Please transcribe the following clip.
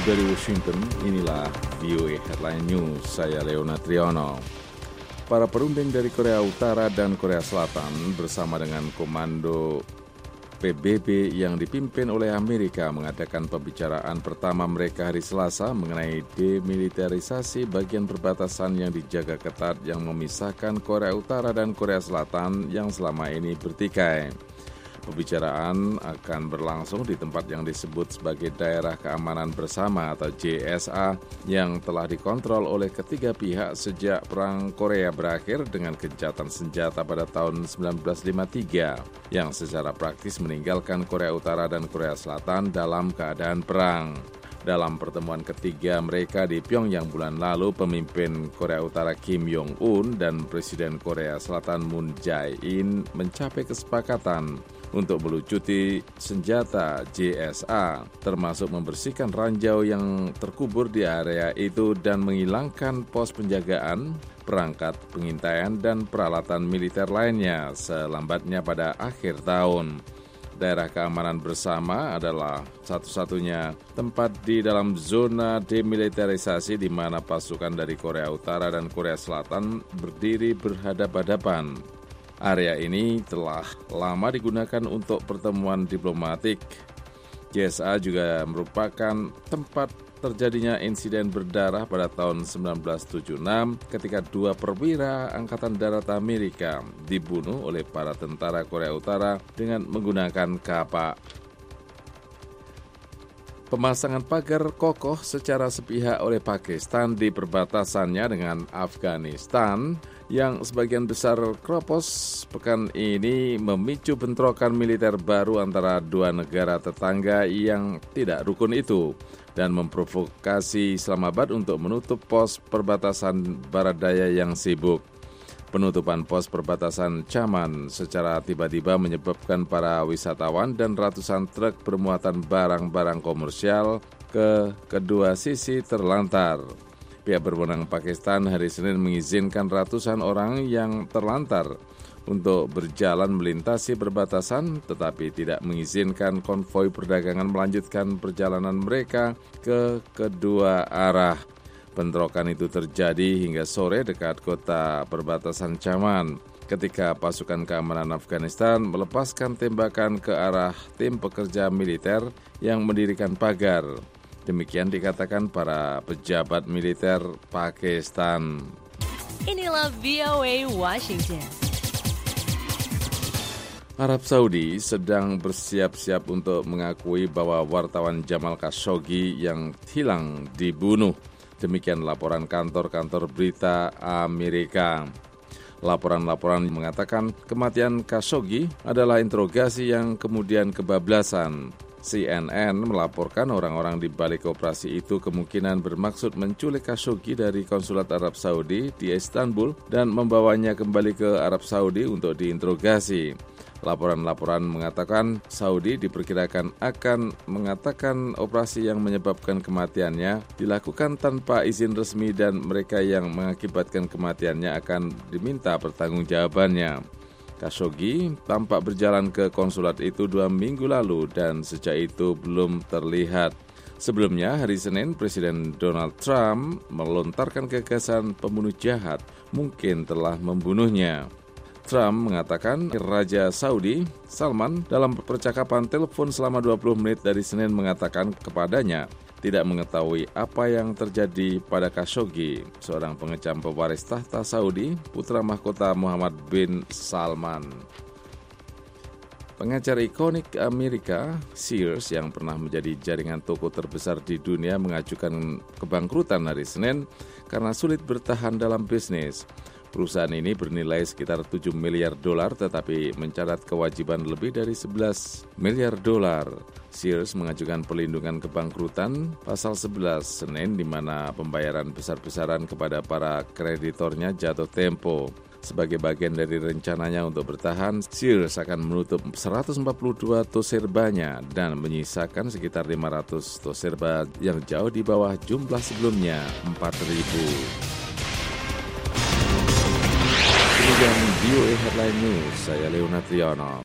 dari Washington, inilah VOA Headline News, saya Leona Triano. Para perunding dari Korea Utara dan Korea Selatan bersama dengan Komando PBB yang dipimpin oleh Amerika mengadakan pembicaraan pertama mereka hari Selasa mengenai demilitarisasi bagian perbatasan yang dijaga ketat yang memisahkan Korea Utara dan Korea Selatan yang selama ini bertikai. Pembicaraan akan berlangsung di tempat yang disebut sebagai Daerah Keamanan Bersama atau JSA yang telah dikontrol oleh ketiga pihak sejak Perang Korea berakhir dengan gencatan senjata pada tahun 1953 yang secara praktis meninggalkan Korea Utara dan Korea Selatan dalam keadaan perang. Dalam pertemuan ketiga mereka di Pyongyang bulan lalu, pemimpin Korea Utara Kim Jong-un dan Presiden Korea Selatan Moon Jae-in mencapai kesepakatan untuk melucuti senjata JSA, termasuk membersihkan ranjau yang terkubur di area itu dan menghilangkan pos penjagaan, perangkat pengintaian, dan peralatan militer lainnya selambatnya pada akhir tahun. Daerah keamanan bersama adalah satu-satunya tempat di dalam zona demilitarisasi di mana pasukan dari Korea Utara dan Korea Selatan berdiri berhadapan-hadapan. Area ini telah lama digunakan untuk pertemuan diplomatik. JSA juga merupakan tempat terjadinya insiden berdarah pada tahun 1976 ketika dua perwira Angkatan Darat Amerika dibunuh oleh para tentara Korea Utara dengan menggunakan kapak. Pemasangan pagar kokoh secara sepihak oleh Pakistan di perbatasannya dengan Afghanistan yang sebagian besar keropos pekan ini memicu bentrokan militer baru antara dua negara tetangga yang tidak rukun itu dan memprovokasi Islamabad untuk menutup pos perbatasan barat daya yang sibuk. Penutupan pos perbatasan Chaman secara tiba-tiba menyebabkan para wisatawan dan ratusan truk bermuatan barang-barang komersial ke kedua sisi terlantar. Pihak berwenang Pakistan hari Senin mengizinkan ratusan orang yang terlantar untuk berjalan melintasi perbatasan, tetapi tidak mengizinkan konvoi perdagangan melanjutkan perjalanan mereka ke kedua arah. Bentrokan itu terjadi hingga sore dekat kota perbatasan Chaman ketika pasukan keamanan Afghanistan melepaskan tembakan ke arah tim pekerja militer yang mendirikan pagar. Demikian dikatakan para pejabat militer Pakistan. Inilah VOA Washington. Arab Saudi sedang bersiap-siap untuk mengakui bahwa wartawan Jamal Khashoggi yang hilang dibunuh. Demikian laporan kantor-kantor berita Amerika. Laporan-laporan mengatakan kematian Khashoggi adalah interogasi yang kemudian kebablasan. CNN melaporkan orang-orang di balik operasi itu kemungkinan bermaksud menculik Khashoggi dari konsulat Arab Saudi di Istanbul dan membawanya kembali ke Arab Saudi untuk diinterogasi. Laporan-laporan mengatakan Saudi diperkirakan akan mengatakan operasi yang menyebabkan kematiannya dilakukan tanpa izin resmi dan mereka yang mengakibatkan kematiannya akan diminta pertanggungjawabannya. Khashoggi tampak berjalan ke konsulat itu 2 minggu lalu dan sejak itu belum terlihat. Sebelumnya, hari Senin, Presiden Donald Trump melontarkan gagasan pembunuh jahat mungkin telah membunuhnya. Trump mengatakan Raja Saudi, Salman, dalam percakapan telepon selama 20 menit dari Senin mengatakan kepadanya tidak mengetahui apa yang terjadi pada Khashoggi, seorang pengecam pewaris tahta Saudi, putra mahkota Muhammad bin Salman. Pengacara ikonik Amerika, Sears, yang pernah menjadi jaringan toko terbesar di dunia, mengajukan kebangkrutan hari Senin karena sulit bertahan dalam bisnis. Perusahaan ini bernilai sekitar $7 miliar tetapi mencatat kewajiban lebih dari $11 miliar. Sears mengajukan perlindungan kebangkrutan pasal 11 Senin di mana pembayaran besar-besaran kepada para kreditornya jatuh tempo. Sebagai bagian dari rencananya untuk bertahan, Sears akan menutup 142 toserba-nya dan menyisakan sekitar 500 toserba yang jauh di bawah jumlah sebelumnya, 4.000. Demikian VOA Headline News, saya Leona Triano.